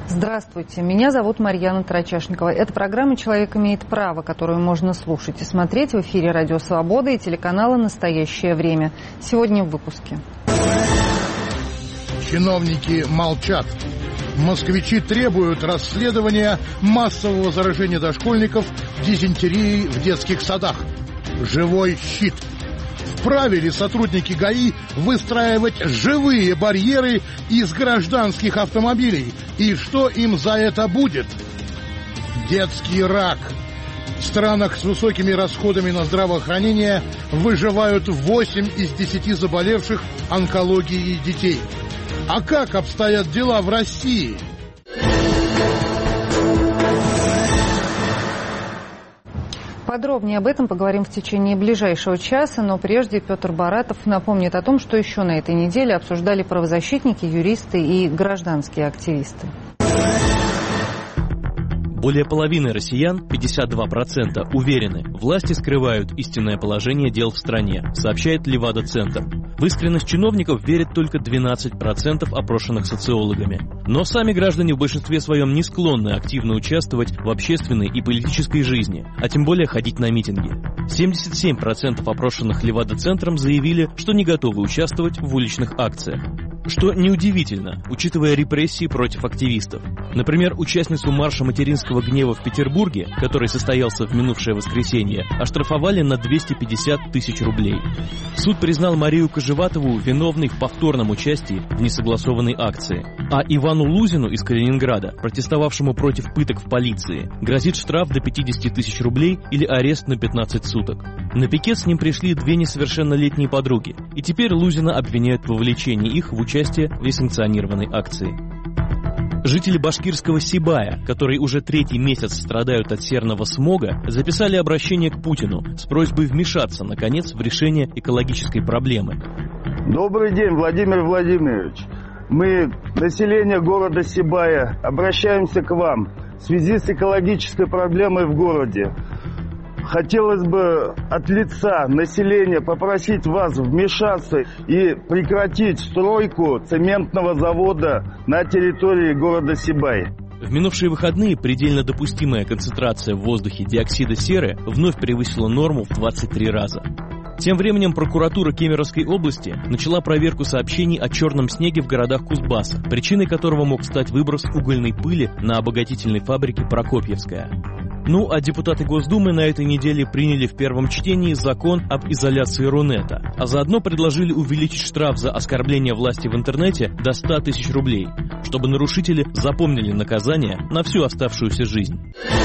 Здравствуйте, меня зовут Марьяна Тарачашникова. Это программа «Человек имеет право», которую можно слушать и смотреть в эфире «Радио Свобода» и телеканала «Настоящее время». Сегодня в выпуске. Чиновники молчат. Москвичи требуют расследования массового заражения дошкольников дизентерией в детских садах. Живой щит. Вправе ли сотрудники ГАИ выстраивать живые барьеры из гражданских автомобилей? И что им за это будет? Детский рак. В странах с высокими расходами на здравоохранение выживают 8 из 10 заболевших онкологией детей. А как обстоят дела в России? Подробнее об этом поговорим в течение ближайшего часа, но прежде Петр Баратов напомнит о том, что еще на этой неделе обсуждали правозащитники, юристы и гражданские активисты. Более половины россиян, 52%, уверены, власти скрывают истинное положение дел в стране, сообщает Левада-центр. В искренность чиновников верят только 12% опрошенных социологами. Но сами граждане в большинстве своем не склонны активно участвовать в общественной и политической жизни, а тем более ходить на митинги. 77% опрошенных Левада-центром заявили, что не готовы участвовать в уличных акциях. Что неудивительно, учитывая репрессии против активистов. Например, участницу марша материнского гнева в Петербурге, который состоялся в минувшее воскресенье, оштрафовали на 250 тысяч рублей. Суд признал Марию Кожеватову виновной в повторном участии в несогласованной акции. А Ивану Лузину из Калининграда, протестовавшему против пыток в полиции, грозит штраф до 50 тысяч рублей или арест на 15 суток. На пикет с ним пришли 2 несовершеннолетние подруги, и теперь Лузина обвиняют в вовлечении их в участие в несанкционированной акции. Жители башкирского Сибая, которые уже 3-й месяц страдают от серного смога, записали обращение к Путину с просьбой вмешаться, наконец, в решение экологической проблемы. Добрый день, Владимир Владимирович. Мы, население города Сибая, обращаемся к вам в связи с экологической проблемой в городе. Хотелось бы от лица населения попросить вас вмешаться и прекратить стройку цементного завода на территории города Сибай. В минувшие выходные предельно допустимая концентрация в воздухе диоксида серы вновь превысила норму в 23 раза. Тем временем прокуратура Кемеровской области начала проверку сообщений о черном снеге в городах Кузбасса, причиной которого мог стать выброс угольной пыли на обогатительной фабрике «Прокопьевская». Ну, а депутаты Госдумы на этой неделе приняли в первом чтении закон об изоляции Рунета, а заодно предложили увеличить штраф за оскорбление власти в интернете до 100 тысяч рублей, чтобы нарушители запомнили наказание на всю оставшуюся жизнь.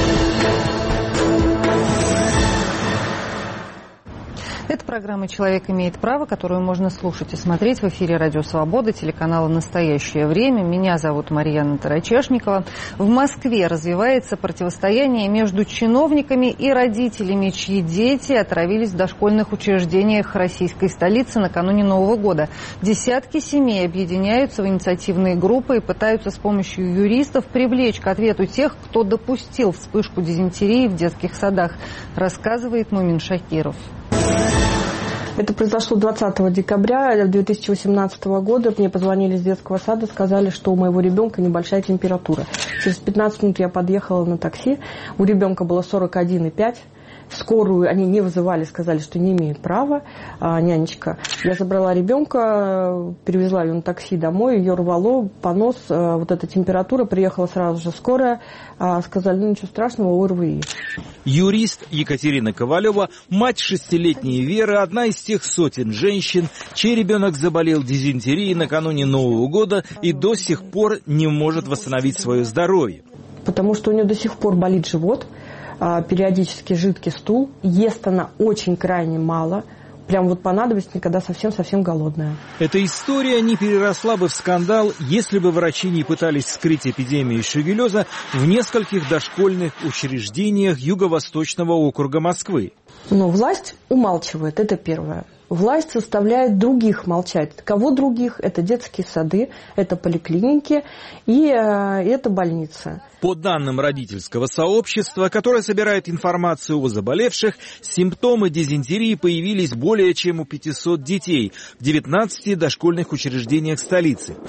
Это программа «Человек имеет право», которую можно слушать и смотреть в эфире «Радио Свобода», телеканала «Настоящее время». Меня зовут Марьяна Тарачашникова. В Москве развивается противостояние между чиновниками и родителями, чьи дети отравились в дошкольных учреждениях российской столицы накануне Нового года. Десятки семей объединяются в инициативные группы и пытаются с помощью юристов привлечь к ответу тех, кто допустил вспышку дизентерии в детских садах, рассказывает Мумин Шакиров. Это произошло 20 декабря 2018 года. Мне позвонили из детского сада, сказали, что у моего ребенка небольшая температура. Через 15 минут я подъехала на такси. У ребенка было 41,5. Скорую они не вызывали, сказали, что не имеют права. Нянечка. Я забрала ребенка, перевезла ее на такси домой, ее рвало, понос, вот эта температура. Приехала сразу же скорая, сказали, ну ничего страшного, ОРВИ. Юрист Екатерина Ковалева, мать 6-летней Веры, одна из тех сотен женщин, чей ребенок заболел дизентерией накануне Нового года и до сих пор не может восстановить свое здоровье. Потому что у нее до сих пор болит живот, периодически жидкий стул, ест она очень крайне мало, прям вот понадобится, когда совсем-совсем голодная. Эта история не переросла бы в скандал, если бы врачи не пытались скрыть эпидемию шегелеза в нескольких дошкольных учреждениях Юго-Восточного округа Москвы. Но власть умалчивает, это первое. Власть заставляет других молчать. Кого других? Это детские сады, это поликлиники и это больницы. По данным родительского сообщества, которое собирает информацию о заболевших, симптомы дизентерии появились более чем у 500 детей в 19 дошкольных учреждениях столицы.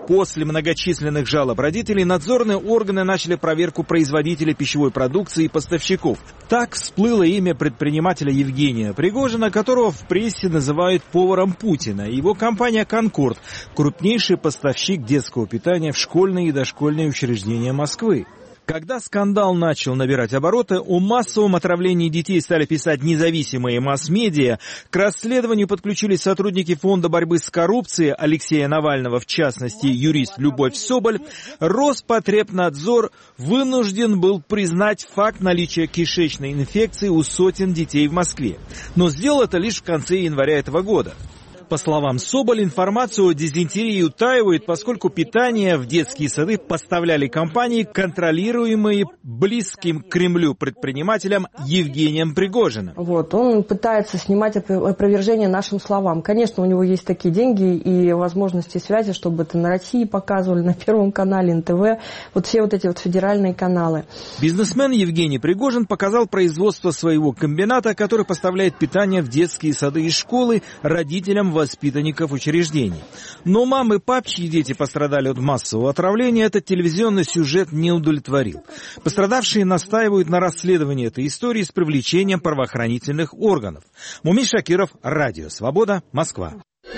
После многочисленных жалоб родителей надзорные органы начали проверку производителей пищевой продукции и поставщиков. Так всплыло имя предпринимателя Евгения Пригожина, которого в прессе называют поваром Путина, и его компания «Конкорд» – крупнейший поставщик детского питания в школьные и дошкольные учреждения Москвы. Когда скандал начал набирать обороты, о массовом отравлении детей стали писать независимые масс-медиа. К расследованию подключились сотрудники Фонда борьбы с коррупцией Алексея Навального, в частности, юрист Любовь Соболь. Роспотребнадзор вынужден был признать факт наличия кишечной инфекции у сотен детей в Москве. Но сделал это лишь в конце января этого года. По словам Соболь, информацию о дизентерии утаивают, поскольку питание в детские сады поставляли компании, контролируемые близким к Кремлю предпринимателем Евгением Пригожиным. Он пытается снимать опровержение нашим словам. Конечно, у него есть такие деньги и возможности связи, чтобы это на России показывали, на Первом канале, НТВ, все эти федеральные каналы. Бизнесмен Евгений Пригожин показал производство своего комбината, который поставляет питание в детские сады и школы родителям воспитанников учреждений. Но мамы, пап, чьи дети пострадали от массового отравления, этот телевизионный сюжет не удовлетворил. Пострадавшие настаивают на расследовании этой истории с привлечением правоохранительных органов. Мумин Шакиров, Радио Свобода, Москва.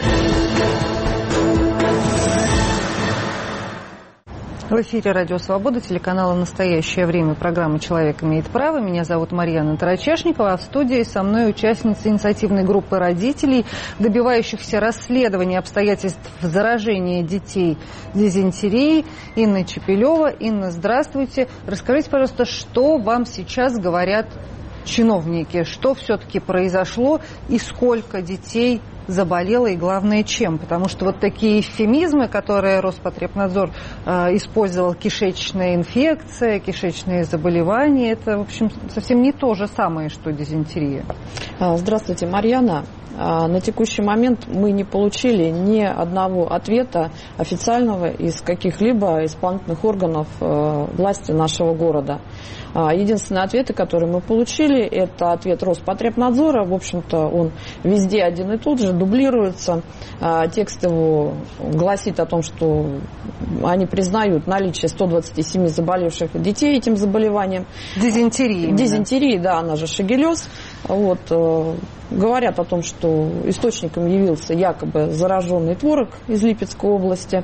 В эфире Радио Свобода, телеканала «Настоящее время», программа «Человек имеет право». Меня зовут Марьяна Тарачешникова, а в студии со мной участница инициативной группы родителей, добивающихся расследования обстоятельств заражения детей дизентерией, Инна Чепелева. Инна, здравствуйте. Расскажите, пожалуйста, что вам сейчас говорят чиновники? Что все-таки произошло и сколько детей заболела и, главное, чем? Потому что такие эвфемизмы, которые Роспотребнадзор использовал, кишечная инфекция, кишечные заболевания, это, в общем, совсем не то же самое, что дизентерия. Здравствуйте, Марьяна. На текущий момент мы не получили ни одного ответа официального из каких-либо исполнительных органов власти нашего города. Единственные ответы, которые мы получили, это ответ Роспотребнадзора. В общем-то, он везде один и тот же, дублируется. Текст его гласит о том, что они признают наличие 127 заболевших детей этим заболеванием. Дизентерии. Дизентерии, да, она же шигеллез. Говорят о том, что источником явился якобы зараженный творог из Липецкой области,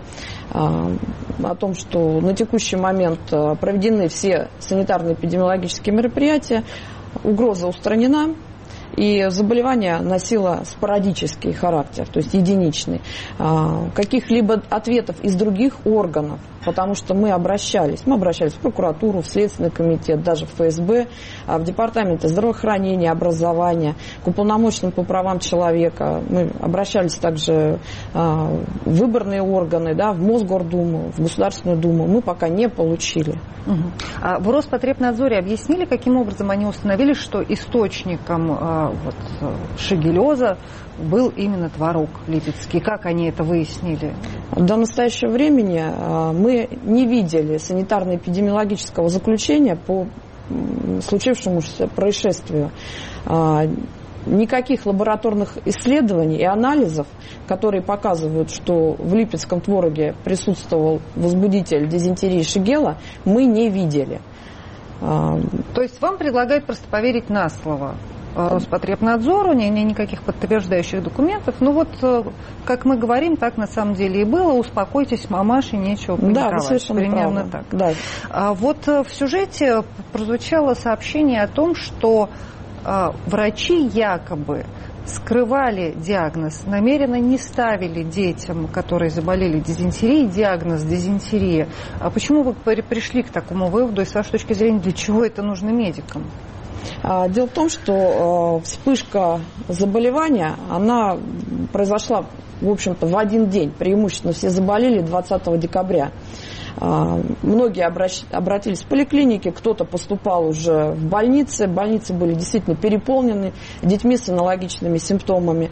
о том, что на текущий момент проведены все санитарно-эпидемиологические мероприятия, угроза устранена, и заболевание носило спорадический характер, то есть единичный. Каких-либо ответов из других органов, потому что мы обращались в прокуратуру, в Следственный комитет, даже в ФСБ, в департаменты здравоохранения, образования, к уполномоченным по правам человека. Мы обращались также в выборные органы, в Мосгордуму, в Государственную Думу. Мы пока не получили. А в Роспотребнадзоре объяснили, каким образом они установили, что источником шигеллеза был именно творог липецкий? Как они это выяснили? До настоящего времени мы не видели санитарно-эпидемиологического заключения по случившемуся происшествию. Никаких лабораторных исследований и анализов, которые показывают, что в липецком твороге присутствовал возбудитель дизентерии шигелла, мы не видели. То есть вам предлагают просто поверить на слово Роспотребнадзору, никаких подтверждающих документов. Как мы говорим, так на самом деле и было. Успокойтесь, мамаши, нечего паниковать. Да, совершенно примерно правда. Так. Да. В сюжете прозвучало сообщение о том, что врачи якобы скрывали диагноз, намеренно не ставили детям, которые заболели дизентерией, диагноз дизентерия. А почему вы пришли к такому выводу, и с вашей точки зрения, для чего это нужно медикам? Дело в том, что вспышка заболевания, она произошла, в общем-то, в один день. Преимущественно все заболели 20 декабря. Многие обратились в поликлиники, кто-то поступал уже в больницы. Больницы были действительно переполнены детьми с аналогичными симптомами.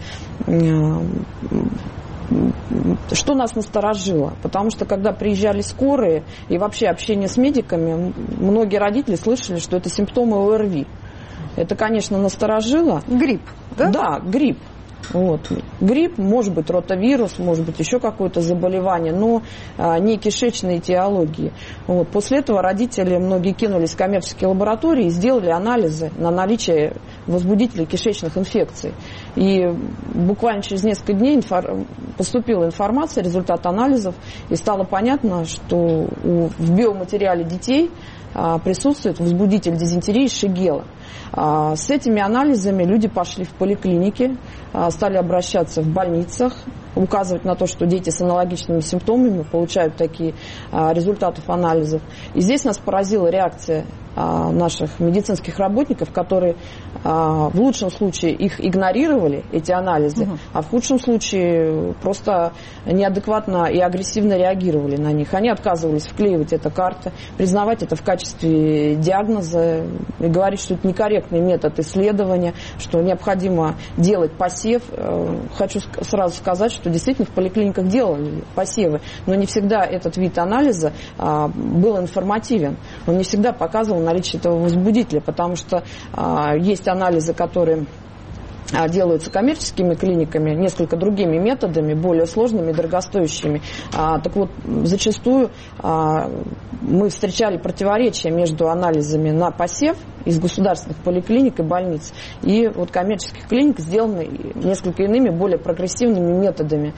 Что нас насторожило? Потому что, когда приезжали скорые и вообще общение с медиками, многие родители слышали, что это симптомы ОРВИ. Это, конечно, насторожило. Грипп, да? Да, грипп. Вот. Грипп, может быть, ротавирус, может быть, еще какое-то заболевание, но не кишечной этиологии. Вот. После этого родители многие кинулись в коммерческие лаборатории и сделали анализы на наличие возбудителей кишечных инфекций. И буквально через несколько дней поступила информация, результат анализов, и стало понятно, что в биоматериале детей присутствует возбудитель дизентерии шигелла. С этими анализами люди пошли в поликлиники, стали обращаться в больницах, указывать на то, что дети с аналогичными симптомами получают такие результаты анализов. И здесь нас поразила реакция наших медицинских работников, которые в лучшем случае их игнорировали, эти анализы, а в худшем случае просто неадекватно и агрессивно реагировали на них. Они отказывались вклеивать это карты, признавать это в качестве диагноза и говорить, что это некорректный метод исследования, что необходимо делать посев. Хочу сразу сказать, что действительно в поликлиниках делали посевы, но не всегда этот вид анализа был информативен. Он не всегда показывал наличие этого возбудителя, потому что есть анализы, которые делаются коммерческими клиниками, несколько другими методами, более сложными, дорогостоящими. Так вот, зачастую мы встречали противоречия между анализами на посев из государственных поликлиник и больниц и вот коммерческих клиник, сделаны несколько иными, более прогрессивными методами.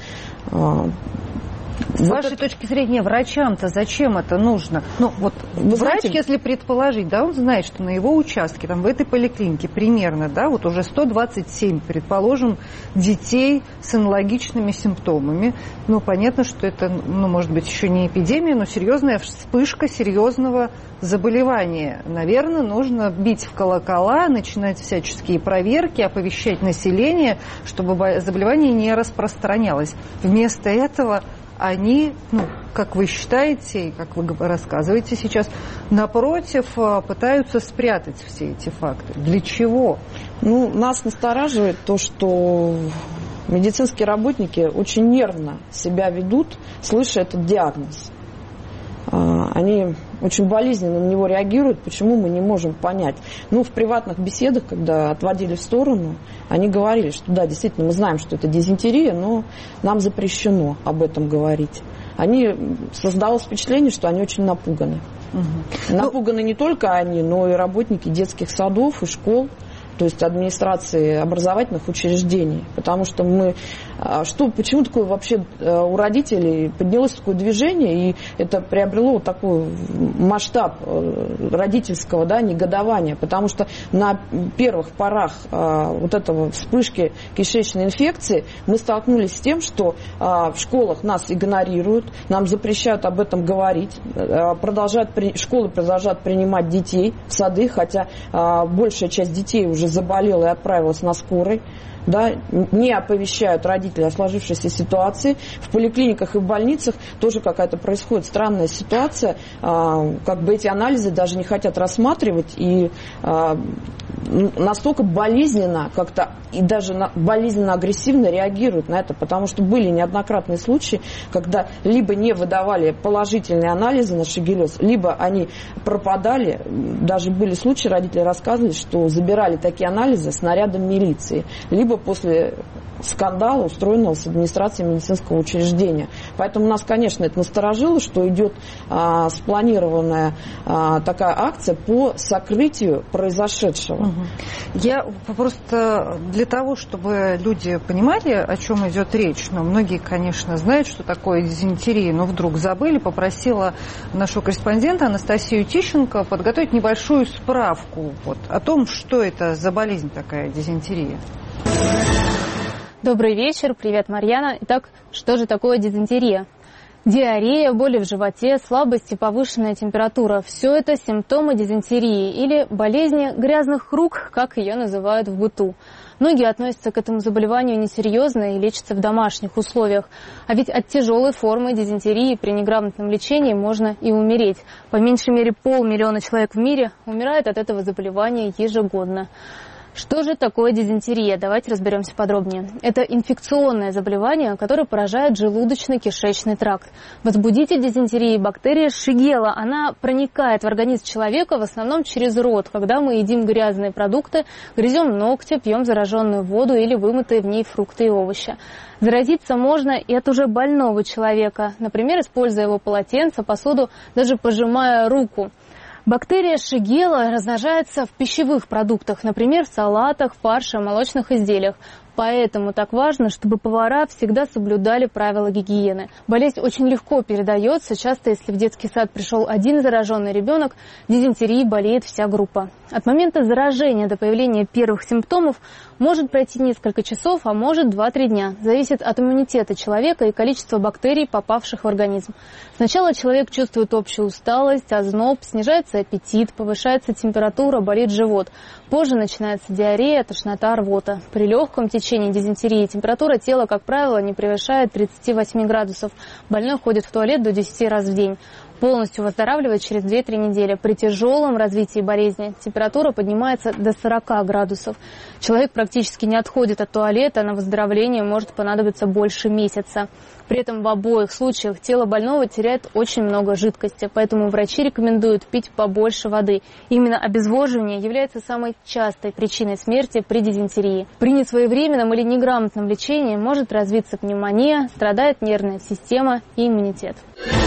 С вашей точки зрения, врачам-то зачем это нужно? Ну, вот врач, если предположить, да, он знает, что на его участке, там, в этой поликлинике примерно, да, вот уже 127, предположим, детей с аналогичными симптомами. Ну, понятно, что это, ну, может быть, еще не эпидемия, но серьезная вспышка серьезного заболевания. Наверное, нужно бить в колокола, начинать всяческие проверки, оповещать население, чтобы заболевание не распространялось. Вместо этого они, ну, как вы считаете, и как вы рассказываете сейчас, напротив, пытаются спрятать все эти факты. Для чего? Ну, нас настораживает то, что медицинские работники очень нервно себя ведут, слыша этот диагноз. Они очень болезненно на него реагируют, почему мы не можем понять. Ну, в приватных беседах, когда отводили в сторону, они говорили, что да, действительно, мы знаем, что это дизентерия, но нам запрещено об этом говорить. Создалось впечатление, что они очень напуганы. Напуганы не только они, но и работники детских садов и школ, то есть администрации образовательных учреждений. Потому что почему такое вообще у родителей поднялось такое движение, и это приобрело такой масштаб родительского, да, негодования. Потому что на первых порах вот этого вспышки кишечной инфекции мы столкнулись с тем, что в школах нас игнорируют, нам запрещают об этом говорить, школы продолжают принимать детей в сады, хотя большая часть детей уже заболела и отправилась на скорой, да, не оповещают родителей о сложившейся ситуации. В поликлиниках и в больницах тоже какая-то происходит странная ситуация, как бы эти анализы даже не хотят рассматривать, и настолько болезненно как-то и даже болезненно-агрессивно реагируют на это, потому что были неоднократные случаи, когда либо не выдавали положительные анализы на шигеллез, либо они пропадали. Даже были случаи, родители рассказывали, что забирали такие анализы с нарядом милиции, либо после скандала, устроенного с администрацией медицинского учреждения. Поэтому нас, конечно, это насторожило, что идет спланированная такая акция по сокрытию произошедшего. Я просто для того, чтобы люди понимали, о чем идет речь, но многие, конечно, знают, что такое дизентерия, но вдруг забыли, попросила нашу корреспондента Анастасию Тищенко подготовить небольшую справку о том, что это за болезнь такая дизентерия. Добрый вечер, привет, Марьяна. Итак, что же такое дизентерия? Диарея, боли в животе, слабость и повышенная температура – все это симптомы дизентерии или болезни грязных рук, как ее называют в быту. Многие относятся к этому заболеванию несерьезно и лечатся в домашних условиях. А ведь от тяжелой формы дизентерии при неграмотном лечении можно и умереть. По меньшей мере 500 000 человек в мире умирают от этого заболевания ежегодно. Что же такое дизентерия? Давайте разберемся подробнее. Это инфекционное заболевание, которое поражает желудочно-кишечный тракт. Возбудитель дизентерии – бактерия шигелла. Она проникает в организм человека в основном через рот, когда мы едим грязные продукты, грызем ногти, пьем зараженную воду или вымытые в ней фрукты и овощи. Заразиться можно и от уже больного человека, например, используя его полотенце, посуду, даже пожимая руку. Бактерия шигелла размножается в пищевых продуктах, например, в салатах, фарше, молочных изделиях. Поэтому так важно, чтобы повара всегда соблюдали правила гигиены. Болезнь очень легко передается. Часто, если в детский сад пришел один зараженный ребенок, дизентерией болеет вся группа. От момента заражения до появления первых симптомов может пройти несколько часов, а может 2-3 дня. Зависит от иммунитета человека и количества бактерий, попавших в организм. Сначала человек чувствует общую усталость, озноб, снижается аппетит, повышается температура, болит живот. Позже начинается диарея, тошнота, рвота. При легком течении дизентерии температура тела, как правило, не превышает 38 градусов. Больной ходит в туалет до 10 раз в день. Полностью выздоравливает через 2-3 недели. При тяжелом развитии болезни температура поднимается до 40 градусов. Человек практически не отходит от туалета, на выздоровление может понадобиться больше месяца. При этом в обоих случаях тело больного теряет очень много жидкости, поэтому врачи рекомендуют пить побольше воды. Именно обезвоживание является самой частой причиной смерти при дизентерии. При несвоевременном или неграмотном лечении может развиться пневмония, страдает нервная система и иммунитет.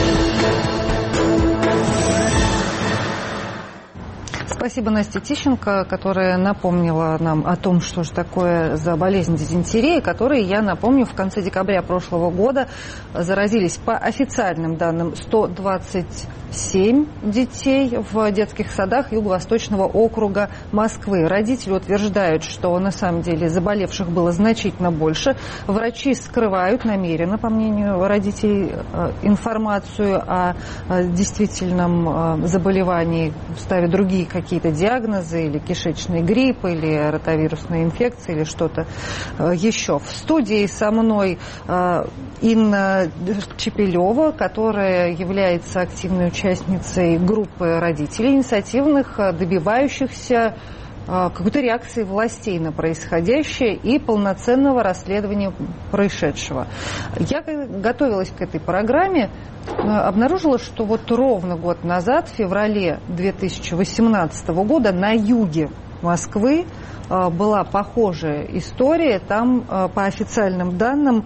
Спасибо Насте Тищенко, которая напомнила нам о том, что же такое за болезнь дизентерии, которой, я напомню, в конце декабря прошлого года заразились по официальным данным 127 детей в детских садах Юго-Восточного округа Москвы. Родители утверждают, что на самом деле заболевших было значительно больше. Врачи скрывают намеренно, по мнению родителей, информацию о действительном заболевании, ставя другие какие-то диагнозы, или кишечный грипп, или ротавирусная инфекция, или что-то еще. В студии со мной Инна Чепелева, которая является активной участницей группы родителей инициативных, добивающихся какой-то реакции властей на происходящее и полноценного расследования происшедшего. Я готовилась к этой программе, обнаружила, что вот ровно год назад, в феврале 2018 года, на юге Москвы была похожая история. Там, по официальным данным,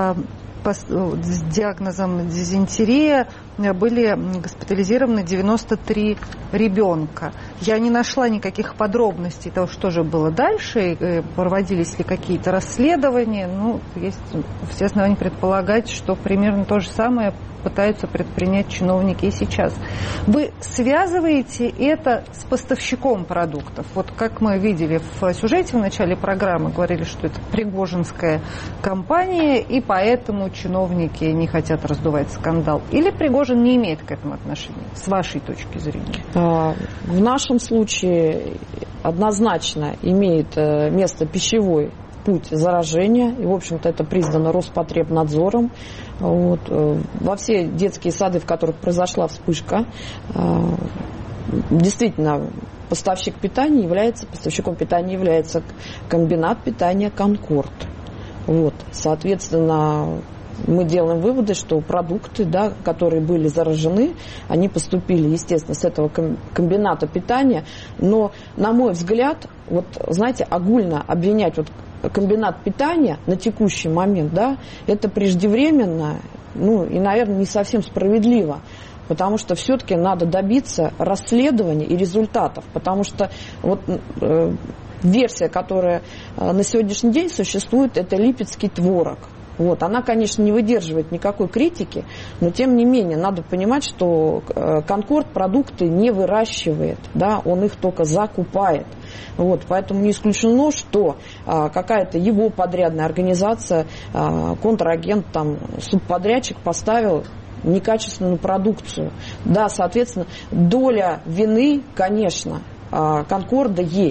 с диагнозом дизентерия были госпитализированы 93 ребенка. Я не нашла никаких подробностей того, что же было дальше, проводились ли какие-то расследования. Ну, есть все основания предполагать, что примерно то же самое пытаются предпринять чиновники и сейчас. Вы связываете это с поставщиком продуктов? Вот как мы видели в сюжете в начале программы, говорили, что это пригожинская компания, и поэтому чиновники не хотят раздувать скандал. Или Пригожин не имеет к этому отношения, с вашей точки зрения? В нашем случае однозначно имеет место пищевой путь заражения, и, в общем-то, это признано Роспотребнадзором. Вот. Во все детские сады, в которых произошла вспышка, действительно, поставщиком питания является комбинат питания «Конкорд». Вот. Соответственно, мы делаем выводы, что продукты, да, которые были заражены, они поступили, естественно, с этого комбината питания. Но, на мой взгляд, вот, знаете, огульно обвинять вот комбинат питания на текущий момент, да, это преждевременно, ну, и, наверное, не совсем справедливо. Потому что все-таки надо добиться расследования и результатов. Потому что вот версия, которая на сегодняшний день существует, это липецкий творог. Вот. Она, конечно, не выдерживает никакой критики, но, тем не менее, надо понимать, что «Конкорд» продукты не выращивает, да, он их только закупает. Вот. Поэтому не исключено, что какая-то его подрядная организация, контрагент, там, субподрядчик поставил некачественную продукцию. Да, соответственно, доля вины, конечно, «Конкорда» есть.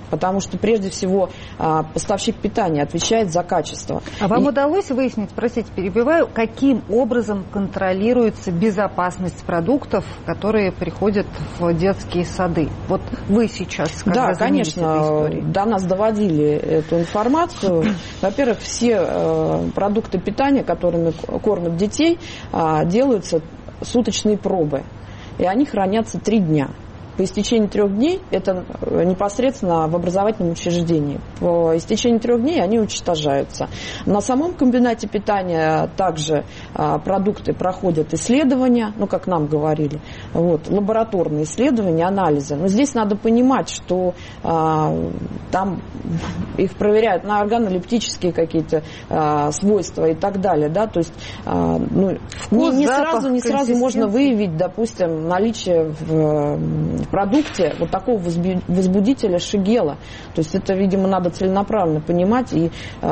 потому что прежде всего поставщик питания отвечает за качество. А вам удалось выяснить, простите, перебиваю, каким образом контролируется безопасность продуктов, которые приходят в детские сады? Вот вы сейчас, когда занимаетесь этой историей. До нас доводили эту информацию. Во-первых, все продукты питания, которыми кормят детей, делаются суточные пробы, и они хранятся 3 дня. По истечении 3 дней, это непосредственно в образовательном учреждении, по истечении 3 дней они уничтожаются. На самом комбинате питания также продукты проходят исследования, как нам говорили, лабораторные исследования, анализы. Но здесь надо понимать, что там их проверяют на органолептические какие-то свойства и так далее. Да? То есть не сразу можно выявить, допустим, наличие в продукте вот такого возбудителя шигела. То есть это, видимо, надо целенаправленно понимать и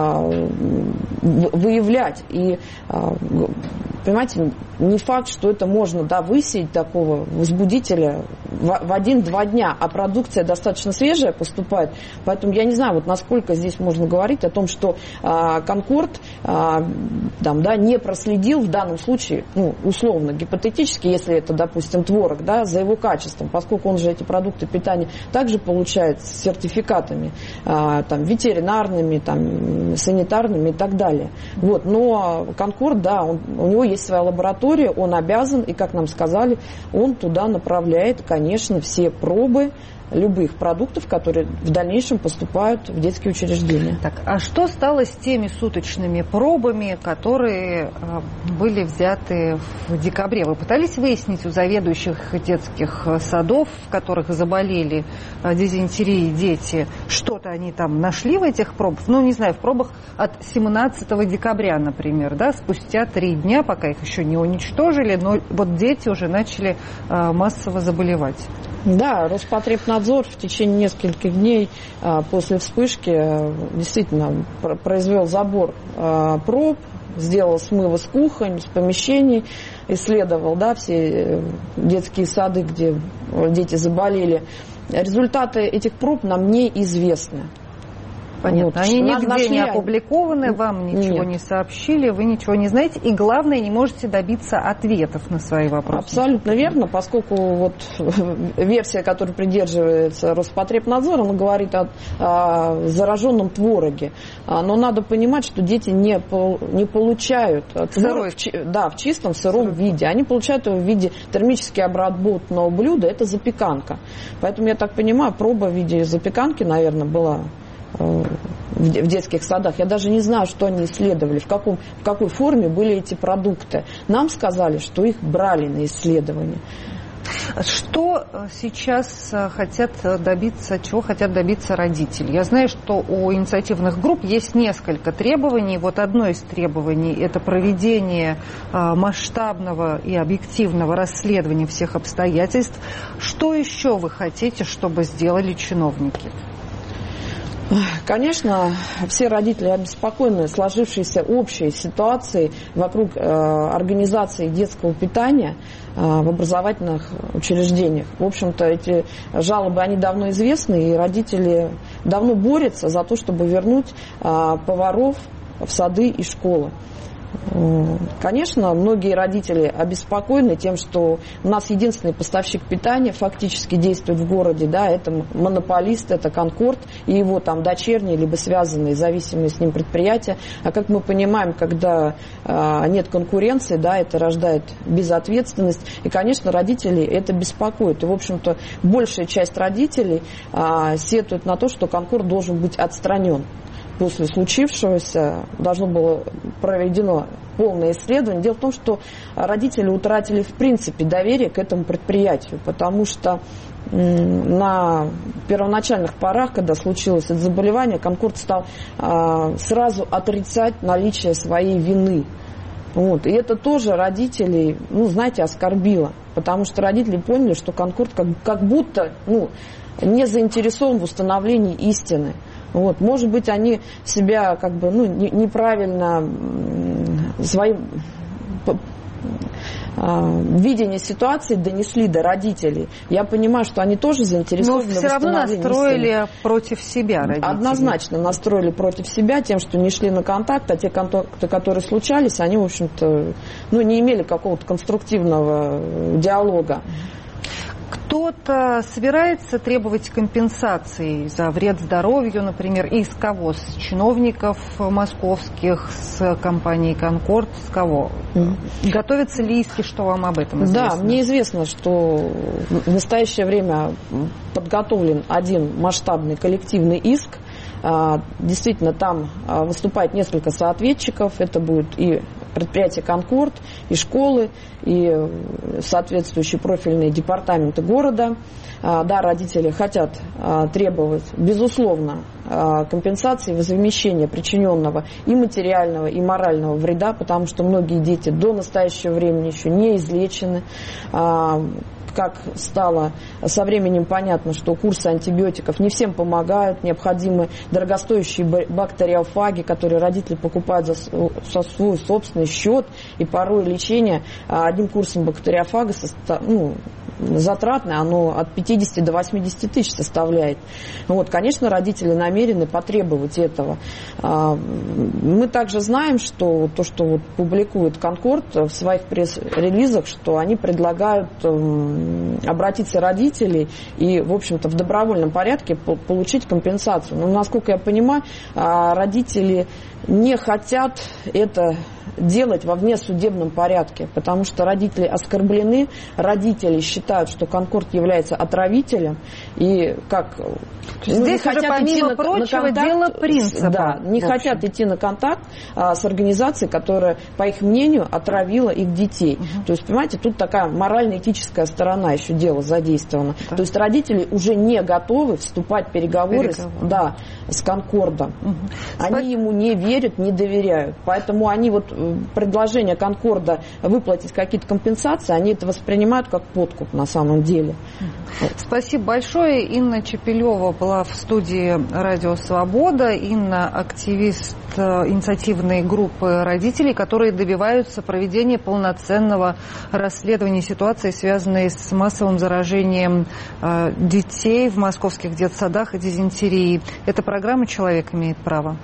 выявлять. И, понимаете, не факт, что это можно высеять такого возбудителя в 1-2 дня, а продукция достаточно свежая поступает. Поэтому я не знаю, насколько здесь можно говорить о том, что Конкорд не проследил в данном случае, условно, гипотетически, если это, допустим, творог, за его качеством, поскольку он же эти продукты питания также получает с сертификатами ветеринарными, санитарными и так далее. Но Конкорд, у него есть своя лаборатория, он обязан, и, как нам сказали, он туда направляет, конечно, все пробы любых продуктов, которые в дальнейшем поступают в детские учреждения. Так, а что стало с теми суточными пробами, которые были взяты в декабре? Вы пытались выяснить у заведующих детских садов, в которых заболели дизентерией дети, что-то они там нашли в этих пробах? Не знаю, в пробах от 17 декабря, например, спустя 3 дня, пока их еще не уничтожили, но дети уже начали массово заболевать. Да, Роспотребнадзор в течение нескольких дней после вспышки действительно произвел забор проб, сделал смывы с кухонь, с помещений, исследовал все детские сады, где дети заболели. Результаты этих проб нам неизвестны. Понятно. Они нигде не опубликованы, вам ничего не сообщили, вы ничего не знаете, и главное, не можете добиться ответов на свои вопросы. Абсолютно верно, поскольку версия, которой придерживается Роспотребнадзор, она говорит о зараженном твороге. Но надо понимать, что дети не получают творог в чистом сыром виде. Они получают его в виде термически обработанного блюда, это запеканка. Поэтому, я так понимаю, проба в виде запеканки, наверное, была в детских садах. Я даже не знаю, что они исследовали, в какой форме были эти продукты. Нам сказали, что их брали на исследование. Что сейчас чего хотят добиться родители? Я знаю, что у инициативных групп есть несколько требований. Одно из требований – это проведение масштабного и объективного расследования всех обстоятельств. Что еще вы хотите, чтобы сделали чиновники? Конечно, все родители обеспокоены сложившейся общей ситуацией вокруг организации детского питания в образовательных учреждениях. В общем-то, эти жалобы, они давно известны, и родители давно борются за то, чтобы вернуть поваров в сады и школы. Конечно, многие родители обеспокоены тем, что у нас единственный поставщик питания фактически действует в городе, это монополист, это Конкорд и его дочерние, либо связанные, зависимые с ним предприятия. А как мы понимаем, когда нет конкуренции, это рождает безответственность. И, конечно, родителей это беспокоит. И, в общем-то, большая часть родителей сетует на то, что Конкорд должен быть отстранен. После случившегося должно было проведено полное исследование. Дело в том, что родители утратили в принципе доверие к этому предприятию, потому что на первоначальных порах, когда случилось это заболевание, Конкорд стал сразу отрицать наличие своей вины. И это тоже родителей, оскорбило, потому что родители поняли, что Конкорд как будто не заинтересован в установлении истины. Может быть, они себя неправильно видение ситуации донесли до родителей. Я понимаю, что они тоже заинтересованы в восстановлении. Но все равно настроили против себя родителей. Однозначно настроили против себя тем, что не шли на контакт, а те контакты, которые случались, они, в общем-то, не имели какого-то конструктивного диалога. Кто-то собирается требовать компенсации за вред здоровью, например, из кого? С чиновников московских, с компании «Конкорд», с кого? Готовятся ли иски, что вам об этом известно? Да, мне известно, что в настоящее время подготовлен один масштабный коллективный иск. Действительно, там выступает несколько соответчиков. Это будет и предприятие «Конкорд», и школы, и соответствующие профильные департаменты города. Да, родители хотят требовать, безусловно, компенсации, возмещения причиненного и материального, и морального вреда, потому что многие дети до настоящего времени еще не излечены. Как стало со временем понятно, что курсы антибиотиков не всем помогают, необходимы дорогостоящие бактериофаги, которые родители покупают за свой собственный счет, и порой лечение одним курсом бактериофага затратное, оно от 50 до 80 тысяч составляет. Конечно, родители намерены потребовать этого. Мы также знаем, что то, что публикует «Конкорд» в своих пресс-релизах, что они предлагают обратиться родителей и, в общем-то, в добровольном порядке получить компенсацию. Но, насколько я понимаю, родители не хотят это делать во внесудебном порядке, потому что родители оскорблены, родители считают, что «Конкорд» является отравителем, и как... Здесь уже, помимо прочего, дело принципа. Да, не хотят идти на контакт с организацией, которая, по их мнению, отравила их детей. То есть, понимаете, тут такая морально-этическая сторона еще дела задействована. То есть родители уже не готовы вступать в переговоры с «Конкордом». Они ему не верят, не доверяют. Поэтому они предложение «Конкорда» выплатить какие-то компенсации, они это воспринимают как подкуп на самом деле. Спасибо большое. Инна Чепелева была в студии «Радио Свобода». Инна – активист инициативной группы родителей, которые добиваются проведения полноценного расследования ситуации, связанной с массовым заражением детей в московских детсадах и дизентерией. Это программа «Человек имеет право».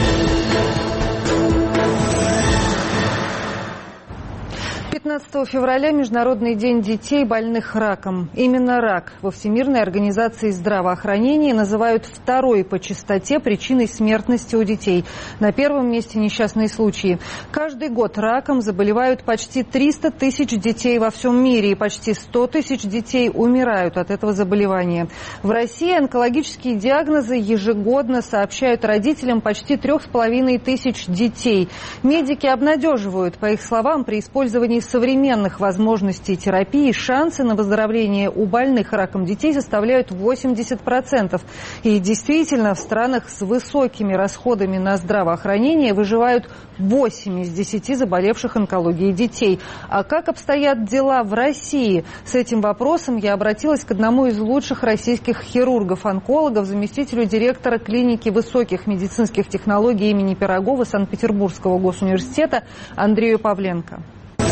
15 февраля – Международный день детей, больных раком. Именно рак во Всемирной организации здравоохранения называют второй по частоте причиной смертности у детей. На первом месте несчастные случаи. Каждый год раком заболевают почти 300 тысяч детей во всем мире, и почти 100 тысяч детей умирают от этого заболевания. В России онкологические диагнозы ежегодно сообщают родителям почти 3,5 тысяч детей. Медики обнадеживают, по их словам, при использовании современных возможностей терапии шансы на выздоровление у больных раком детей составляют 80%. И действительно, в странах с высокими расходами на здравоохранение выживают 8 из 10 заболевших онкологией детей. А как обстоят дела в России? С этим вопросом я обратилась к одному из лучших российских хирургов-онкологов, заместителю директора клиники высоких медицинских технологий имени Пирогова Санкт-Петербургского госуниверситета Андрею Павленко.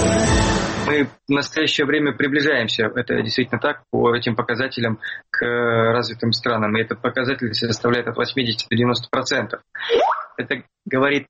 Мы в настоящее время приближаемся, это действительно так, по этим показателям к развитым странам. И этот показатель составляет от 80 до 90%. Это говорит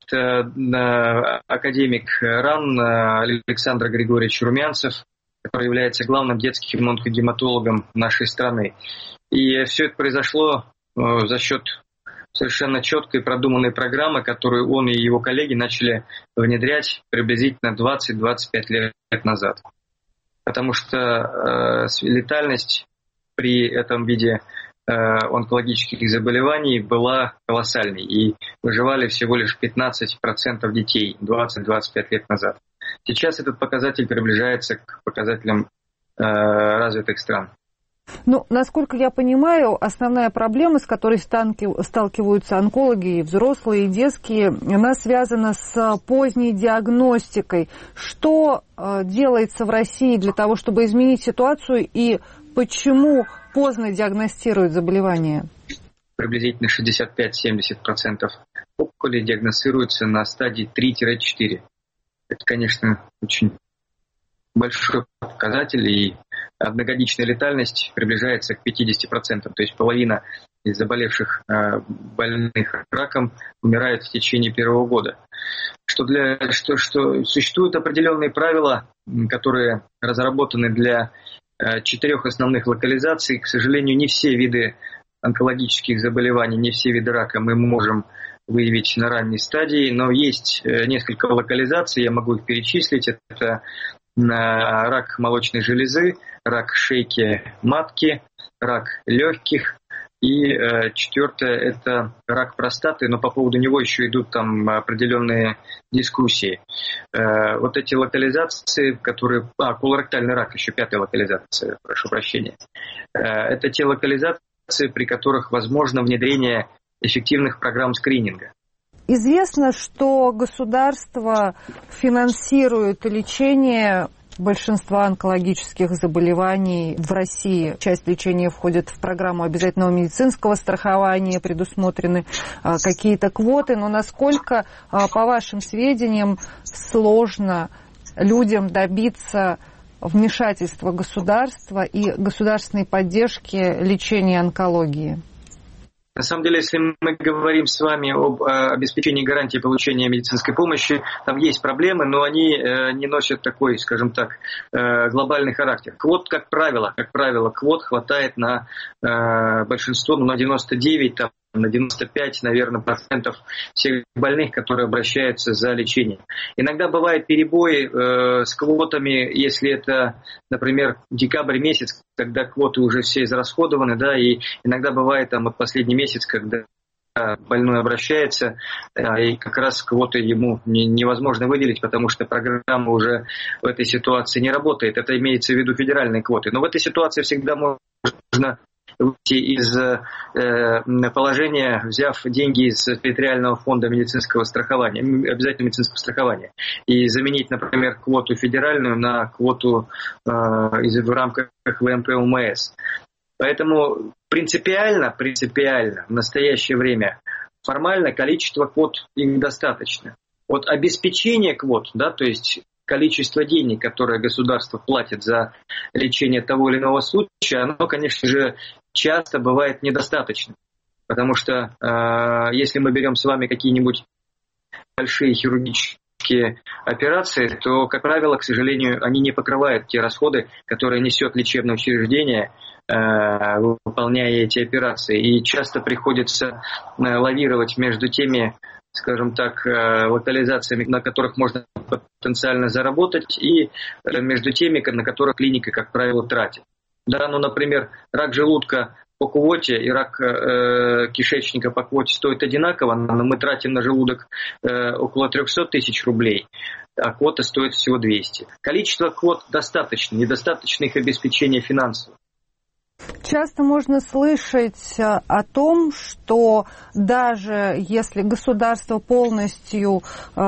академик РАН Александр Григорьевич Румянцев, который является главным детским онкогематологом нашей страны. И все это произошло за счет совершенно четкой продуманной программы, которую он и его коллеги начали внедрять приблизительно 20-25 лет назад. Потому что летальность при этом виде онкологических заболеваний была колоссальной. И выживали всего лишь 15% детей 20-25 лет назад. Сейчас этот показатель приближается к показателям развитых стран. Ну, насколько я понимаю, основная проблема, с которой сталкиваются онкологи, и взрослые, и детские, она связана с поздней диагностикой. Что делается в России для того, чтобы изменить ситуацию, и почему поздно диагностируют заболевания? Приблизительно 65-70% опухолей диагностируются на стадии 3-4. Это, конечно, очень большой показатель, и одногодичная летальность приближается к 50%. То есть половина из заболевших больных раком умирает в течение первого года. Что существуют определенные правила, которые разработаны для 4 основных локализаций. К сожалению, не все виды онкологических заболеваний, не все виды рака мы можем выявить на ранней стадии, но есть несколько локализаций, я могу их перечислить. Это рак молочной железы, рак шейки матки, рак легких. И 4 это рак простаты, но по поводу него еще идут там определенные дискуссии. Вот эти локализации, которые... колоректальный рак, еще 5 локализация, прошу прощения. Это те локализации, при которых возможно внедрение эффективных программ скрининга. Известно, что государство финансирует лечение большинства онкологических заболеваний в России. Часть лечения входит в программу обязательного медицинского страхования, предусмотрены какие-то квоты. Но насколько, по вашим сведениям, сложно людям добиться вмешательства государства и государственной поддержки лечения онкологии? На самом деле, если мы говорим с вами об обеспечении гарантии получения медицинской помощи, там есть проблемы, но они не носят такой, скажем так, глобальный характер. Квот, как правило, квот хватает на большинство, на 99, там, на 95, наверное, процентов всех больных, которые обращаются за лечением. Иногда бывают перебои с квотами, если это, например, декабрь месяц, когда квоты уже все израсходованы, да, и иногда бывает там последний месяц, когда больной обращается, и как раз квоты ему невозможно выделить, потому что программа уже в этой ситуации не работает. Это имеется в виду федеральные квоты. Но в этой ситуации всегда можно выйти из положения, взяв деньги из территориального фонда медицинского страхования, обязательно медицинского страхования, и заменить, например, квоту федеральную на квоту в рамках ВМП УМС. Поэтому принципиально в настоящее время формально количество квот им достаточно. Вот обеспечение квот, да, то есть количество денег, которое государство платит за лечение того или иного случая, оно, конечно же, часто бывает недостаточным. Потому что если мы берем с вами какие-нибудь большие хирургические операции, то, как правило, к сожалению, они не покрывают те расходы, которые несет лечебное учреждение, выполняя эти операции. И часто приходится лавировать между теми, скажем так, локализациями, на которых можно потенциально заработать, и между теми, на которых клиника, как правило, тратит. Да, ну, например, рак желудка по квоте и рак кишечника по квоте стоят одинаково, но мы тратим на желудок около 300 тысяч рублей, а квота стоит всего 200. Количество квот достаточно, недостаточно их обеспечения финансово. Часто можно слышать о том, что даже если государство полностью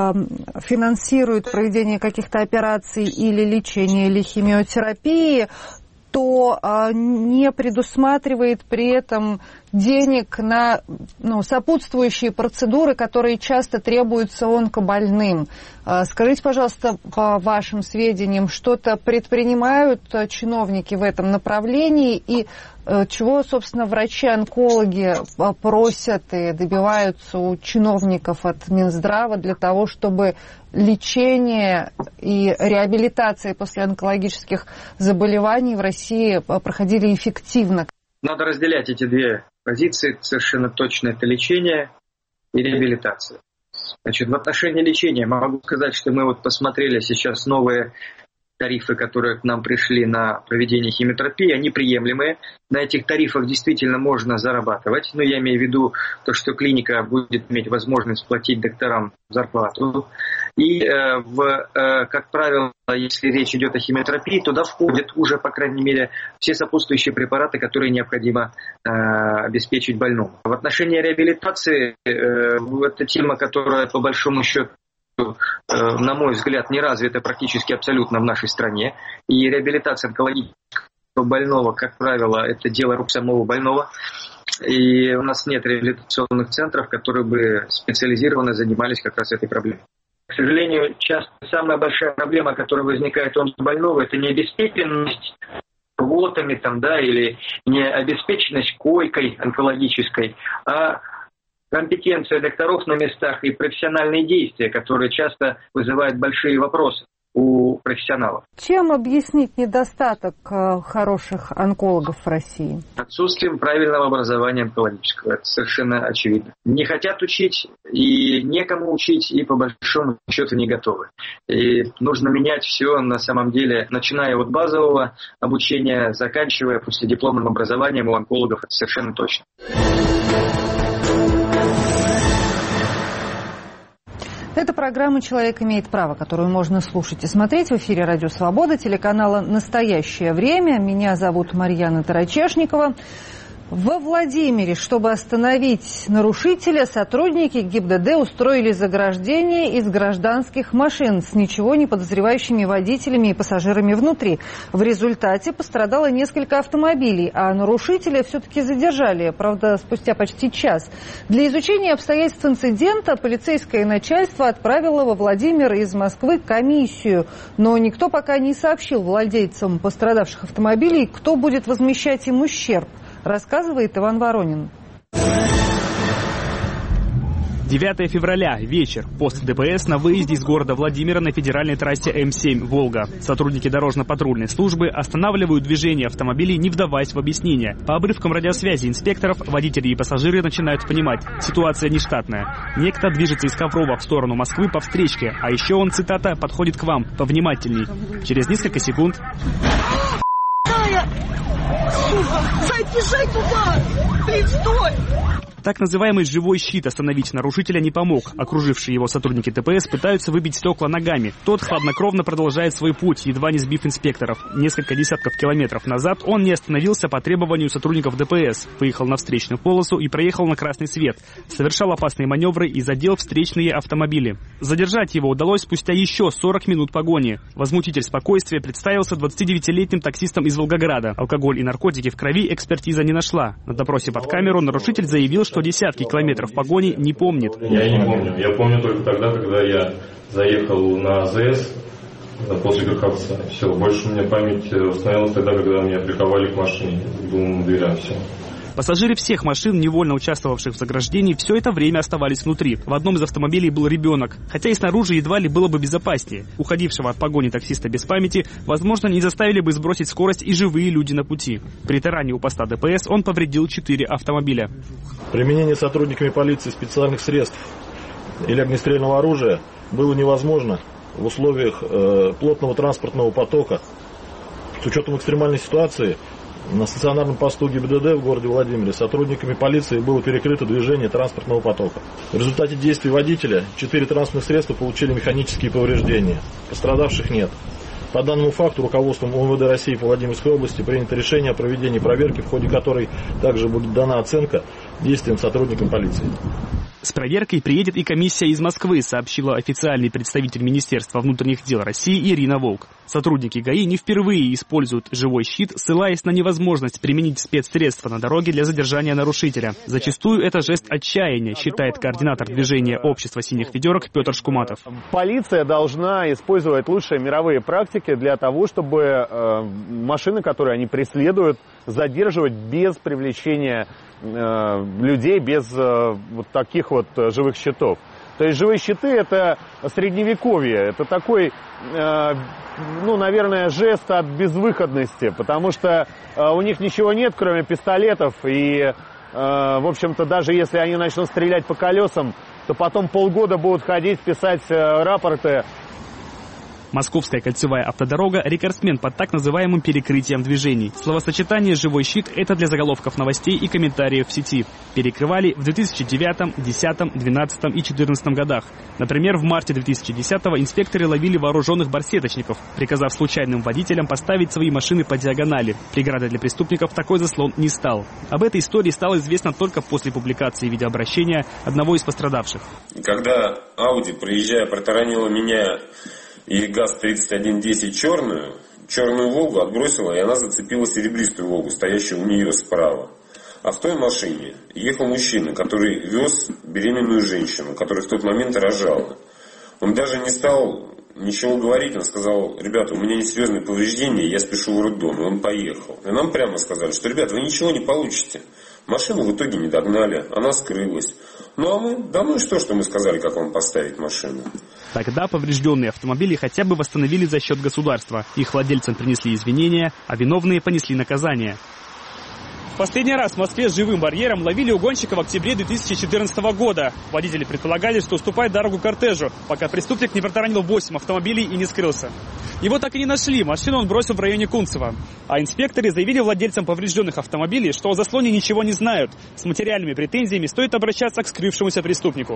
финансирует проведение каких-то операций или лечение, или химиотерапии, то не предусматривает при этом денег на сопутствующие процедуры, которые часто требуются онкобольным. Скажите, пожалуйста, по вашим сведениям, что-то предпринимают чиновники в этом направлении, и чего, собственно, врачи-онкологи просят и добиваются у чиновников от Минздрава для того, чтобы лечение и реабилитация после онкологических заболеваний в России проходили эффективно? Надо разделять эти две позиции совершенно точно. Это лечение и реабилитация. Значит, в отношении лечения могу сказать, что мы вот посмотрели сейчас новые тарифы, которые к нам пришли на проведение химиотерапии, они приемлемые. На этих тарифах действительно можно зарабатывать. Но я имею в виду то, что клиника будет иметь возможность платить докторам зарплату. И, как правило, если речь идет о химиотерапии, туда входят уже, по крайней мере, все сопутствующие препараты, которые необходимо обеспечить больному. В отношении реабилитации, это тема, которая, по большому счету, на мой взгляд, не развита практически абсолютно в нашей стране. И реабилитация онкологического больного, как правило, это дело рук самого больного. И у нас нет реабилитационных центров, которые бы специализированно занимались как раз этой проблемой. К сожалению, часто самая большая проблема, которая возникает у больного, это не обеспеченность квотами или не обеспеченность койкой онкологической, а компетенция докторов на местах и профессиональные действия, которые часто вызывают большие вопросы у профессионалов. Чем объяснить недостаток хороших онкологов в России? Отсутствием правильного образования онкологического. Это совершенно очевидно. Не хотят учить, и некому учить, и по большому счету не готовы. И нужно менять все на самом деле, начиная от базового обучения, заканчивая последипломным образованием у онкологов. Это совершенно точно. Это программа «Человек имеет право», которую можно слушать и смотреть в эфире «Радио Свобода», телеканала «Настоящее время». Меня зовут Марьяна Тарачешникова. Во Владимире, чтобы остановить нарушителя, сотрудники ГИБДД устроили заграждение из гражданских машин с ничего не подозревающими водителями и пассажирами внутри. В результате пострадало несколько автомобилей, а нарушителя все-таки задержали, правда, спустя почти час. Для изучения обстоятельств инцидента полицейское начальство отправило во Владимир из Москвы комиссию, но никто пока не сообщил владельцам пострадавших автомобилей, кто будет возмещать им ущерб. Рассказывает Иван Воронин. 9 февраля, вечер. Пост ДПС на выезде из города Владимира на федеральной трассе М7 «Волга». Сотрудники дорожно-патрульной службы останавливают движение автомобилей, не вдаваясь в объяснения. По обрывкам радиосвязи инспекторов, водители и пассажиры начинают понимать, ситуация нештатная. Некто движется из Коврова в сторону Москвы по встречке, а еще он, цитата, подходит к вам, повнимательней. Через несколько секунд... Езжай туда! Блин, стой! Так называемый живой щит остановить нарушителя не помог. Окружившие его сотрудники ДПС пытаются выбить стекла ногами. Тот хладнокровно продолжает свой путь, едва не сбив инспекторов. Несколько десятков километров назад он не остановился по требованию сотрудников ДПС. Выехал на встречную полосу и проехал на красный свет. Совершал опасные маневры и задел встречные автомобили. Задержать его удалось спустя еще 40 минут погони. Возмутитель спокойствия представился 29-летним таксистом из Волгограда. Алкоголь и наркотики в крови экспертиза не нашла. На допросе под камеру нарушитель заявил, что десятки километров погони не помнит. Я не помню. Я помню только тогда, когда я заехал на АЗС после Гроховца. Все, больше у меня память установилась тогда, когда меня приковали к машине, к двум дверям, все. Пассажиры всех машин, невольно участвовавших в заграждении, все это время оставались внутри. В одном из автомобилей был ребенок, хотя и снаружи едва ли было бы безопаснее. Уходившего от погони таксиста без памяти, возможно, не заставили бы сбросить скорость и живые люди на пути. При таране у поста ДПС он повредил 4 автомобиля. Применение сотрудниками полиции специальных средств или огнестрельного оружия было невозможно в условиях плотного транспортного потока. С учетом экстремальной ситуации на стационарном посту ГИБДД в городе Владимире сотрудниками полиции было перекрыто движение транспортного потока. В результате действий водителя 4 транспортных средства получили механические повреждения. Пострадавших нет. По данному факту руководством УМВД России по Владимирской области принято решение о проведении проверки, в ходе которой также будет дана оценка действиям сотрудникам полиции. С проверкой приедет и комиссия из Москвы, сообщила официальный представитель Министерства внутренних дел России Ирина Волк. Сотрудники ГАИ не впервые используют живой щит, ссылаясь на невозможность применить спецсредства на дороге для задержания нарушителя. Зачастую это жест отчаяния, считает координатор движения общества синих ведерок Петр Шкуматов. Полиция должна использовать лучшие мировые практики для того, чтобы машины, которые они преследуют, задерживать без привлечения людей, без вот таких вот живых щитов. То есть живые щиты — это средневековье, это такой, наверное, жест от безвыходности, потому что у них ничего нет, кроме пистолетов, и, в общем-то, даже если они начнут стрелять по колесам, то потом полгода будут ходить, писать рапорты. Московская кольцевая автодорога – рекордсмен под так называемым перекрытием движений. Словосочетание «живой щит» – это для заголовков новостей и комментариев в сети. Перекрывали в 2009, 2010, 2012 и 2014 годах. Например, в марте 2010-го инспекторы ловили вооруженных барсеточников, приказав случайным водителям поставить свои машины по диагонали. Преградой для преступников такой заслон не стал. Об этой истории стало известно только после публикации видеообращения одного из пострадавших. Когда Ауди, проезжая, протаранила меня и ГАЗ-3110 черную Волгу отбросила, и она зацепила серебристую Волгу, стоящую у нее справа. А в той машине ехал мужчина, который вез беременную женщину, которая в тот момент рожала. Он даже не стал ничего говорить, он сказал: ребята, у меня несерьезные повреждения, я спешу в роддом. И он поехал. И нам прямо сказали, что, ребята, вы ничего не получите. Машину в итоге не догнали, она скрылась. Ну а мы, да ну и что мы сказали, как вам поставить машину. Тогда поврежденные автомобили хотя бы восстановили за счет государства. Их владельцам принесли извинения, а виновные понесли наказание. В последний раз в Москве с живым барьером ловили угонщика в октябре 2014 года. Водители предполагали, что уступает дорогу кортежу, пока преступник не протаранил 8 автомобилей и не скрылся. Его так и не нашли, машину он бросил в районе Кунцево. А инспекторы заявили владельцам поврежденных автомобилей, что о заслоне ничего не знают. С материальными претензиями стоит обращаться к скрывшемуся преступнику.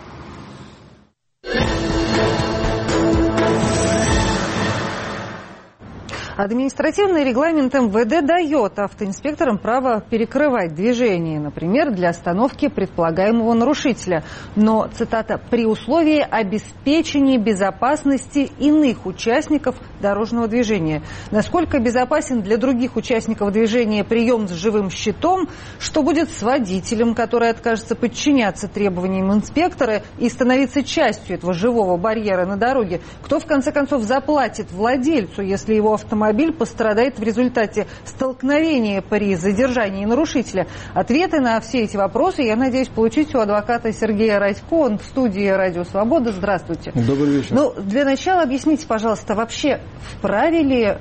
Административный регламент МВД дает автоинспекторам право перекрывать движение, например, для остановки предполагаемого нарушителя. Но, цитата, «при условии обеспечения безопасности иных участников дорожного движения». Насколько безопасен для других участников движения прием с живым щитом, что будет с водителем, который откажется подчиняться требованиям инспектора и становиться частью этого живого барьера на дороге? Кто, в конце концов, заплатит владельцу, если его автомобиль пострадает в результате столкновения при задержании нарушителя? Ответы на все эти вопросы я надеюсь получить у адвоката Сергея Радько. Он в студии «Радио Свобода». Здравствуйте. Добрый вечер. Ну, для начала объясните, пожалуйста, вообще вправе ли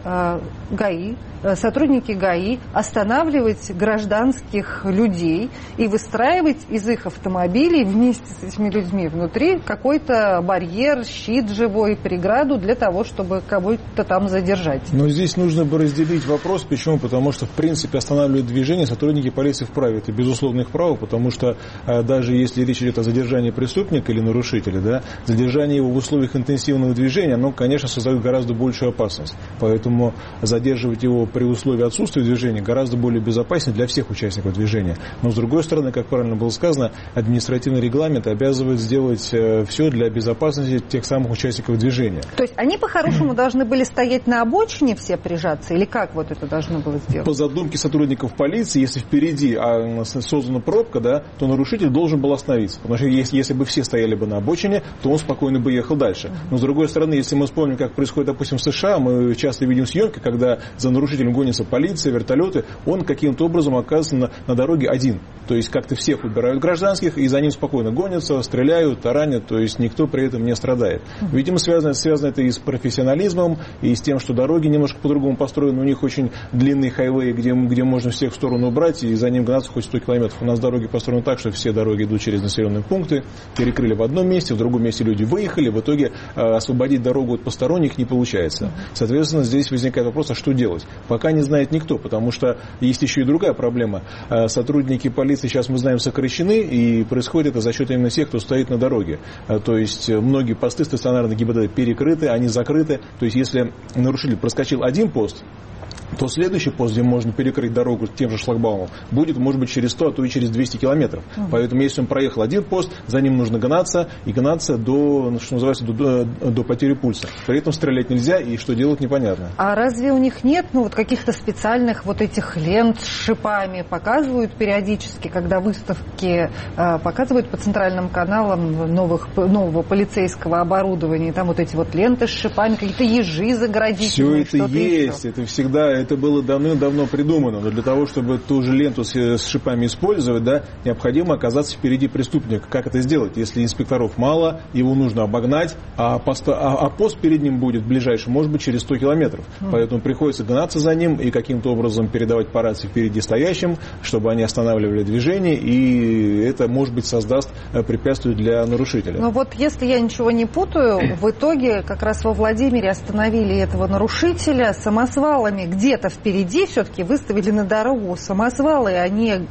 ГАИ, сотрудники ГАИ останавливать гражданских людей и выстраивать из их автомобилей вместе с этими людьми внутри какой-то барьер, щит живой, преграду для того, чтобы кого-то там задержать? Но здесь нужно бы разделить вопрос. Почему? Потому что, в принципе, останавливать движение сотрудники полиции вправе. Это безусловно их право, потому что даже если речь идет о задержании преступника или нарушителя, да, задержание его в условиях интенсивного движения, оно, конечно, создает гораздо большую опасность. Поэтому задерживать его при условии отсутствия движения гораздо более безопаснее для всех участников движения. Но, с другой стороны, как правильно было сказано, административный регламент обязывает сделать все для безопасности тех самых участников движения. То есть они по-хорошему должны были стоять на обочине все прижаться? Или как вот это должно было сделать? По задумке сотрудников полиции, если впереди создана пробка, да, то нарушитель должен был остановиться. Потому что если бы все стояли бы на обочине, то он спокойно бы ехал дальше. Но, с другой стороны, если мы вспомним, как происходит, допустим, в США, мы часто видим съемки, когда за нарушителем гонится полиция, вертолеты, он каким-то образом оказывается на дороге один. То есть как-то всех убирают гражданских, и за ним спокойно гонятся, стреляют, таранят, то есть никто при этом не страдает. Видимо, связано это и с профессионализмом, и с тем, что дороги немножко по-другому построены. У них очень длинные хайвеи, где можно всех в сторону убрать, и за ним гнаться хоть 100 километров. У нас дороги построены так, что все дороги идут через населенные пункты, перекрыли в одном месте, в другом месте люди выехали, в итоге освободить дорогу от посторонних не получается. Соответственно, здесь возникает вопрос, а что делать? Пока не знает никто, потому что есть еще и другая проблема. Сотрудники полиции, сейчас мы знаем, сокращены, и происходит это за счет именно тех, кто стоит на дороге. То есть многие посты стационарные ГИБДД перекрыты, они закрыты. То есть если нарушитель проскочил один пост, то следующий пост, где можно перекрыть дорогу тем же шлагбаумом, будет, может быть, через 100, а то и через 200 километров. Поэтому, если он проехал один пост, за ним нужно гнаться, и гнаться до, что называется, до потери пульса. При этом стрелять нельзя, и что делать, непонятно. А разве у них нет, каких-то специальных вот этих лент с шипами? Показывают периодически, когда выставки показывают по центральным каналам нового полицейского оборудования, там вот эти вот ленты с шипами, какие-то ежи заградительные. Все это есть, это всегда... Это было давно-давно придумано, но для того, чтобы ту же ленту с шипами использовать, да, необходимо оказаться впереди преступника. Как это сделать? Если инспекторов мало, его нужно обогнать, а пост перед ним будет ближайший, может быть, через 100 километров. Поэтому приходится гнаться за ним и каким-то образом передавать по рации впереди стоящим, чтобы они останавливали движение, и это, может быть, создаст препятствие для нарушителя. Но вот если я ничего не путаю, в итоге как раз во Владимире остановили этого нарушителя самосвалами, где где-то впереди все-таки выставили на дорогу самосвалы, а не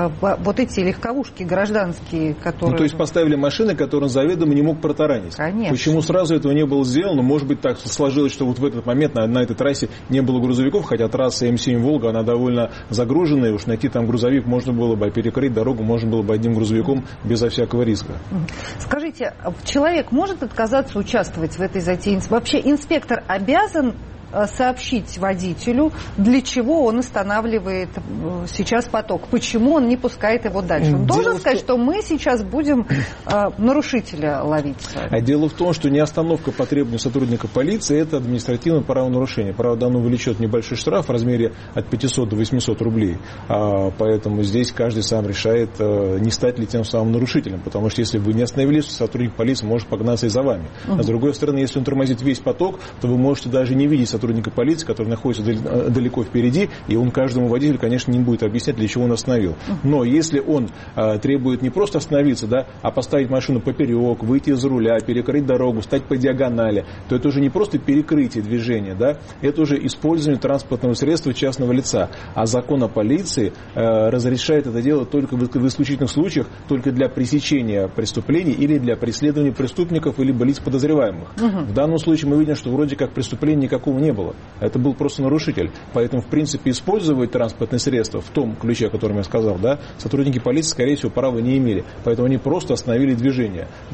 вот эти легковушки гражданские, которые... то есть поставили машины, которые он заведомо не мог протаранить. Конечно. Почему сразу этого не было сделано? Может быть, так сложилось, что вот в этот момент на этой трассе не было грузовиков, хотя трасса М7 Волга, она довольно загруженная, уж найти там грузовик можно было бы, а перекрыть дорогу можно было бы одним грузовиком безо всякого риска. Скажите, человек может отказаться участвовать в этой затее? Вообще инспектор обязан сообщить водителю, для чего он останавливает сейчас поток, почему он не пускает его дальше. Он должен сказать, что мы сейчас будем нарушителя ловить. Дело в том, что не остановка по требованию сотрудника полиции – это административное правонарушение. Правда, оно влечет небольшой штраф в размере от 500 до 800 рублей. Поэтому здесь каждый сам решает, не стать ли тем самым нарушителем. Потому что если вы не остановились, сотрудник полиции может погнаться и за вами. А с другой стороны, если он тормозит весь поток, то вы можете даже не видеть сотрудника полиции, который находится далеко впереди, и он каждому водителю, конечно, не будет объяснять, для чего он остановил. Но если он требует не просто остановиться, да, а поставить машину поперек, выйти из руля, перекрыть дорогу, стать по диагонали, то это уже не просто перекрытие движения, да, это уже использование транспортного средства частного лица. А закон о полиции разрешает это делать только в исключительных случаях, только для пресечения преступлений или для преследования преступников или лиц подозреваемых. В данном случае мы видим, что вроде как преступления никакого не было. Это был просто нарушитель. Поэтому, в принципе, использовать транспортные средства в том ключе, о котором я сказал, да, сотрудники полиции, скорее всего, права не имели. Поэтому они просто остановили движение. В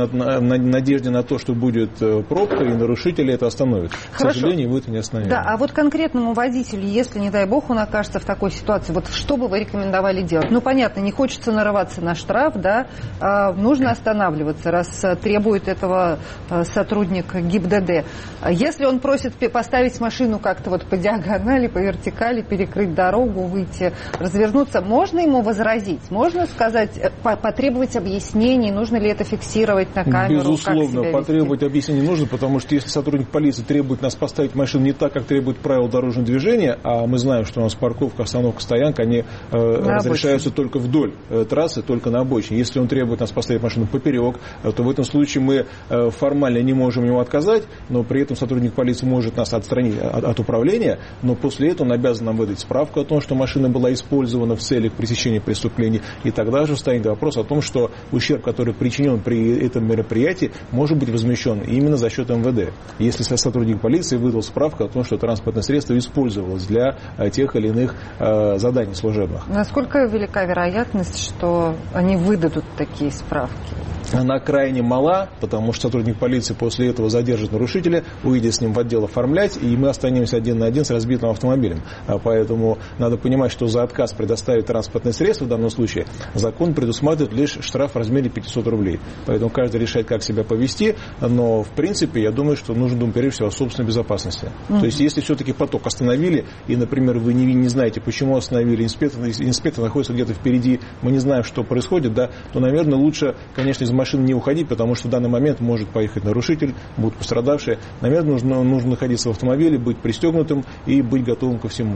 надежде на то, что будет пробка, и нарушители это остановят. Хорошо. К сожалению, вы это не остановили. Да, а вот конкретному водителю, если, не дай бог, он окажется в такой ситуации, вот что бы вы рекомендовали делать? Ну, понятно, не хочется нарываться на штраф, да, нужно останавливаться, раз требует этого сотрудник ГИБДД. Если он просит поставить машину как-то вот по диагонали, по вертикали, перекрыть дорогу, выйти, развернуться, можно ему возразить? Можно сказать, потребовать объяснений, нужно ли это фиксировать на камеру? Безусловно, потребовать объяснений нужно, потому что если сотрудник полиции требует нас поставить машину не так, как требует правила дорожного движения, а мы знаем, что у нас парковка, остановка, стоянка, они разрешаются только вдоль трассы, только на обочине. Если он требует нас поставить машину поперек, то в этом случае мы формально не можем ему отказать, но при этом сотрудник полиции может нас отстранить от управления, но после этого он обязан нам выдать справку о том, что машина была использована в целях пресечения преступлений, и тогда же встанет вопрос о том, что ущерб, который причинен при этом мероприятии, может быть возмещен именно за счет МВД. Если сотрудник полиции выдал справку о том, что транспортное средство использовалось для тех или иных заданий служебных. Насколько велика вероятность, что они выдадут такие справки? Она крайне мала, потому что сотрудник полиции после этого задержит нарушителя, уйдет с ним в отдел оформлять, и мы останемся один на один с разбитым автомобилем. Поэтому надо понимать, что за отказ предоставить транспортное средство в данном случае закон предусматривает лишь штраф в размере 500 рублей. Поэтому каждый решает, как себя повести, но в принципе я думаю, что нужно думать прежде всего о собственной безопасности. То есть если все-таки поток остановили, и, например, вы не знаете, почему остановили, инспектор находится где-то впереди, мы не знаем, что происходит, да, то, наверное, лучше, конечно, из машины не уходить, потому что в данный момент может поехать нарушитель, будут пострадавшие. Наверное, нужно находиться в автомобиле, быть пристегнутым и быть готовым ко всему.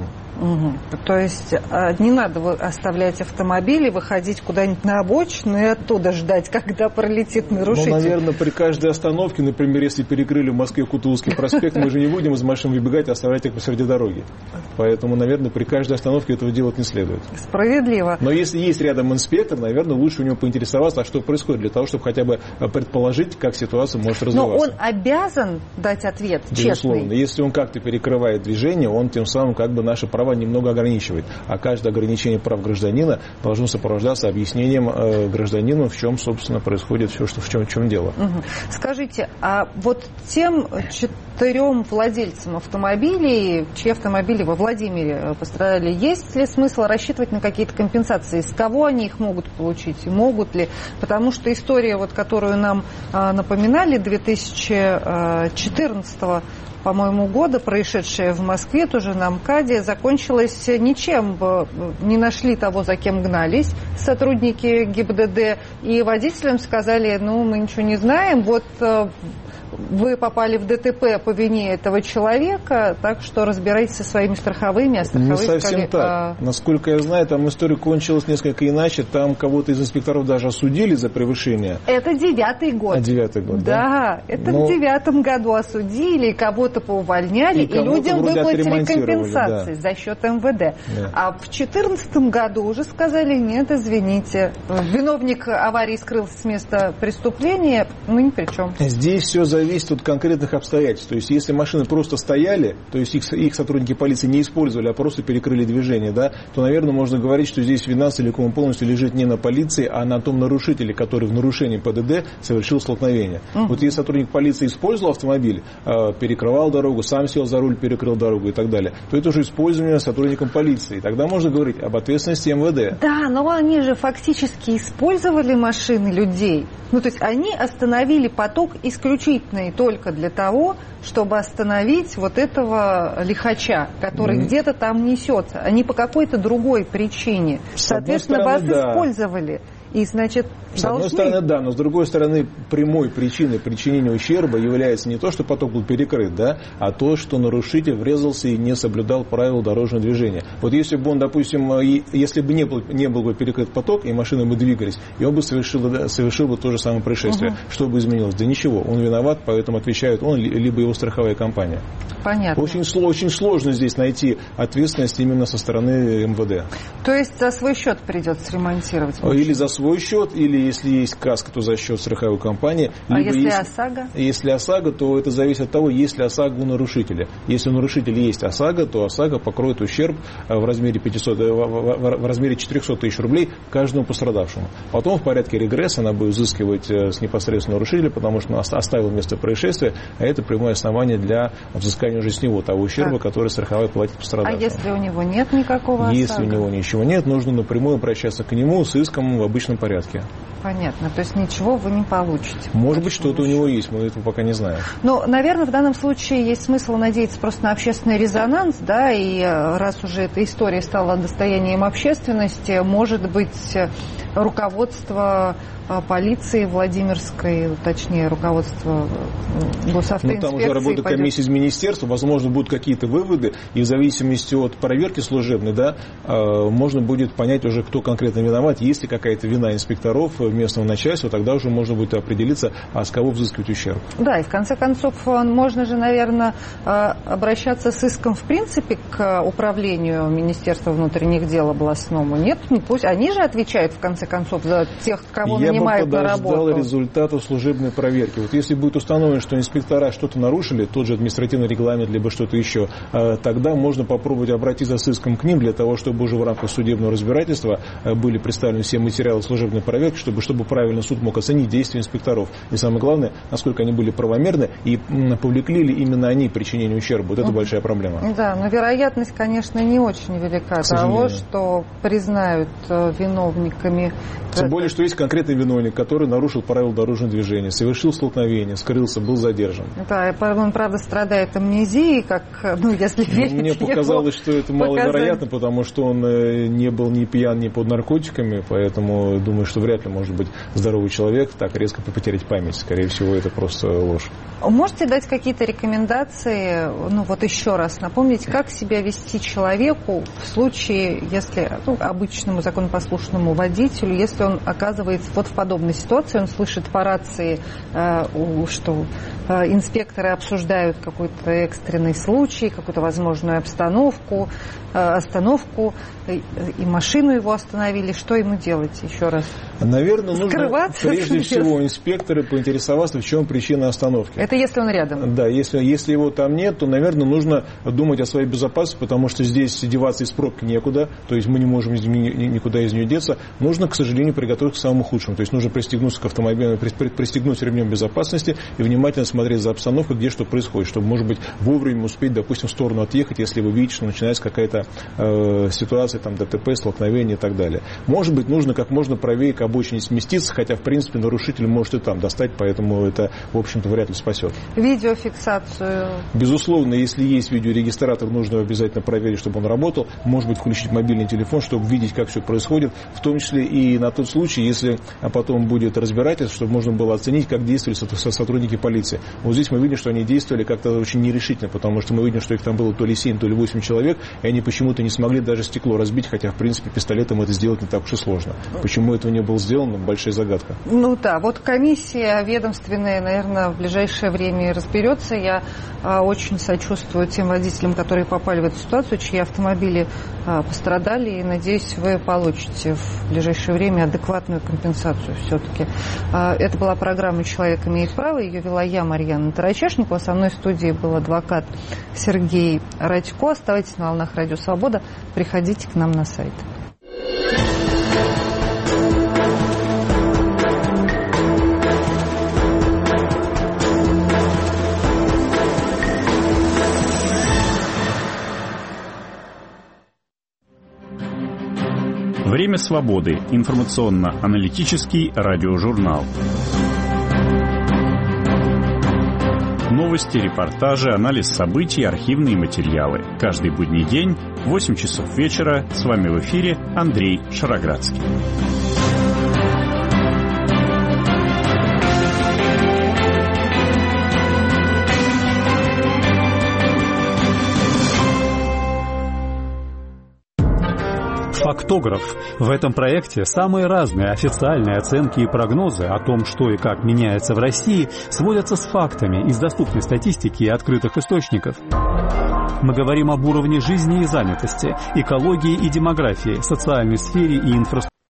То есть не надо оставлять автомобиль и выходить куда-нибудь на обочину и оттуда ждать, когда пролетит нарушитель. Ну, наверное, при каждой остановке, например, если перекрыли в Москве Кутузовский проспект, мы же не будем из машин выбегать и оставлять их посреди дороги. Поэтому, наверное, при каждой остановке этого делать не следует. Справедливо. Но если есть рядом инспектор, наверное, лучше у него поинтересоваться, а что происходит, для того, чтобы хотя бы предположить, как ситуация может развиваться. Но он обязан дать ответ честный. Безусловно. Если он как-то перекрывает движение, он тем самым как бы наши права немного ограничивает. А каждое ограничение прав гражданина должно сопровождаться объяснением гражданину, в чем, собственно, происходит все, что в чем дело. Скажите, а вот тем 4 владельцам автомобилей, чьи автомобили во Владимире пострадали, есть ли смысл рассчитывать на какие-то компенсации? С кого они их могут получить? Могут ли? Потому что история, вот, которую нам напоминали, 2014 по-моему, года, происшедшая в Москве, тоже на МКАДе, закончилась ничем. Не нашли того, за кем гнались сотрудники ГИБДД, и водителям сказали, мы ничего не знаем, вот вы попали в ДТП по вине этого человека, так что разбирайтесь со своими страховыми, а страховые не совсем так. Насколько я знаю, там история кончилась несколько иначе. Там кого-то из инспекторов даже осудили за превышение. Это 9-й год. 9-й год, да? Это в 9-м году осудили, кого-то поувольняли, и людям выплатили компенсации за счет МВД. Да. А в 2014 году уже сказали, нет, извините, виновник аварии скрылся с места преступления, мы ни при чем. Здесь все зависит зависит от конкретных обстоятельств. То есть, если машины просто стояли, то есть их сотрудники полиции не использовали, а просто перекрыли движение, да, то, наверное, можно говорить, что здесь вина целиком и полностью лежит не на полиции, а на том нарушителе, который в нарушении ПДД совершил столкновение. Вот если сотрудник полиции использовал автомобиль, перекрывал дорогу, сам сел за руль, перекрыл дорогу и так далее, то это уже использование сотрудником полиции. Тогда можно говорить об ответственности МВД. Да, но они же фактически использовали машины людей. Ну, то есть они остановили поток исключительно и только для того, чтобы остановить вот этого лихача, который где-то там несется, а не по какой-то другой причине. Соответственно, вас использовали. И, значит, с одной стороны, да, но с другой стороны, прямой причиной причинения ущерба является не то, что поток был перекрыт, да, а то, что нарушитель врезался и не соблюдал правила дорожного движения. Вот если бы он, допустим, если бы не был бы перекрыт поток, и машины бы двигались, и он бы совершил бы то же самое происшествие. Что бы изменилось? Да ничего, он виноват, поэтому отвечает он, либо его страховая компания. Понятно. Очень сложно здесь найти ответственность именно со стороны МВД. То есть за свой счет придется ремонтировать? Или за свой счет, или если есть каска, то за счет страховой компании. А если ОСАГО? Если ОСАГО, то это зависит от того, есть ли ОСАГО у нарушителя. Если у нарушителя есть ОСАГО, то ОСАГО покроет ущерб в размере 400 тысяч рублей каждому пострадавшему. Потом в порядке регресса она будет взыскивать с непосредственно нарушителя, потому что он оставил место происшествия, а это прямое основание для взыскания уже с него того ущерба, который страховая платит пострадавшему. А если у него нет никакого ОСАГО? Если у него ничего нет, нужно напрямую обращаться к нему с иском в обычном порядке. Понятно. То есть ничего вы не получите. Может быть, что-то у него есть, мы этого пока не знаем. Но, наверное, в данном случае есть смысл надеяться просто на общественный резонанс, да, и раз уже эта история стала достоянием общественности, может быть, руководство полиции Владимирской, точнее, руководство госавтоинспекции. Там уже работает комиссия из министерства, возможно, будут какие-то выводы, и в зависимости от проверки служебной, да, можно будет понять уже, кто конкретно виноват. Если какая-то вина инспекторов местного начальства, тогда уже можно будет определиться, а с кого взыскивать ущерб. Да, и в конце концов, можно же, наверное, обращаться с иском, в принципе, к управлению Министерства внутренних дел областному. Нет, пусть они же отвечают, в конце концов, за тех, кого нанимают на работу. Я бы подождал результатов служебной проверки. Вот если будет установлено, что инспектора что-то нарушили, тот же административный регламент, либо что-то еще, тогда можно попробовать обратиться с иском к ним для того, чтобы уже в рамках судебного разбирательства были представлены все материалы служебной проверки, чтобы правильно суд мог оценить действия инспекторов. И самое главное, насколько они были правомерны и повлекли ли именно они причинение ущерба. Вот это большая проблема. Да, но вероятность, конечно, не очень велика того, что признают виновниками. Тем более, что есть конкретный виновник, который нарушил правила дорожного движения, совершил столкновение, скрылся, был задержан. Да, он, правда, страдает амнезией, как, если верить. Мне показалось, что это маловероятно, потому что он не был ни пьян, ни под наркотиками, поэтому думаю, что вряд ли может быть здоровый человек так резко потерять память. Скорее всего, это просто ложь. Можете дать какие-то рекомендации, еще раз напомнить, как себя вести человеку в случае, если обычному законопослушному водителю, если он оказывается в подобной ситуации, он слышит по рации, что инспекторы обсуждают какой-то экстренный случай, какую-то возможную остановку, и машину его остановили. Что ему делать еще раз? Наверное, нужно прежде всего инспекторы поинтересоваться, в чем причина остановки. Это если он рядом? Да, если его там нет, то, наверное, нужно думать о своей безопасности, потому что здесь деваться из пробки некуда, то есть мы не можем никуда из нее деться. Нужно, к сожалению, приготовиться к самому худшему. То есть нужно пристегнуться к автомобилю, пристегнуть ремнем безопасности и внимательно смотреть за обстановкой, где что происходит, чтобы, может быть, вовремя успеть, допустим, в сторону отъехать, если вы видите, что начинается какая-то ситуация, там, ДТП, столкновение и так далее. Может быть, нужно как можно правее к обочине сместиться, хотя, в принципе, нарушитель может и там достать, поэтому это, в общем-то, вряд ли спасет. Видеофиксацию? Безусловно, если есть видеорегистратор, нужно обязательно проверить, чтобы он работал. Может быть, включить мобильный телефон, чтобы видеть, как все происходит, в том числе и на тот случай, если потом будет разбирательство, чтобы можно было оценить, как действовали сотрудники полиции. Вот здесь мы видим, что они действовали как-то очень нерешительно, потому что мы видим, что их там было то ли 7, то ли 8 человек, и они почему-то не смогли даже стекло разбить, хотя, в принципе, пистолетом это сделать не так уж и сложно. Почему этого не было сделано, большая загадка. Комиссия ведомственная, наверное, в ближайшее ближайшее время и разберется. Я очень сочувствую тем водителям, которые попали в эту ситуацию, чьи автомобили пострадали, и надеюсь, вы получите в ближайшее время адекватную компенсацию все-таки. Это была программа «Человек имеет право», ее вела я, Марьяна Тарачешникова. Со мной в студии был адвокат Сергей Радько. Оставайтесь на волнах Радио Свобода, приходите к нам на сайт. Время свободы. Информационно-аналитический радиожурнал. Новости, репортажи, анализ событий, архивные материалы. Каждый будний день в 8 часов вечера. С вами в эфире Андрей Шароградский. Фактограф. В этом проекте самые разные официальные оценки и прогнозы о том, что и как меняется в России, сводятся с фактами из доступной статистики и открытых источников. Мы говорим об уровне жизни и занятости, экологии и демографии, социальной сфере и инфраструктуре.